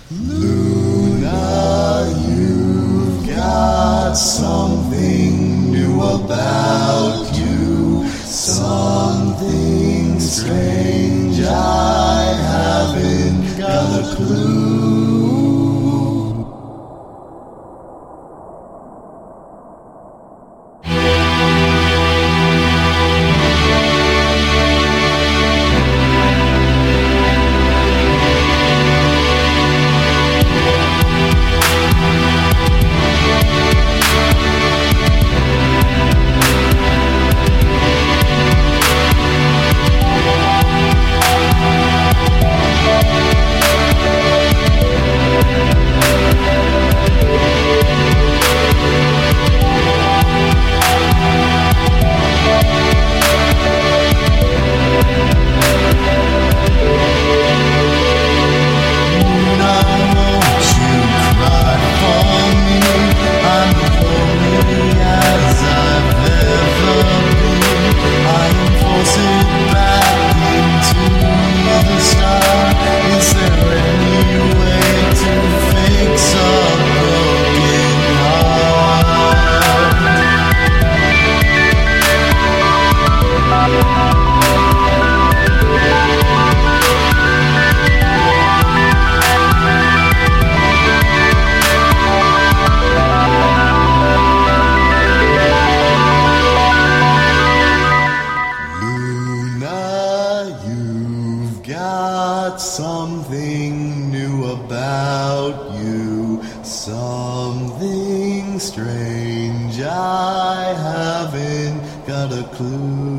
Luna, you've got something new about you, something strange. I haven't got a clue. Got something new about you, something strange. I haven't got a clue.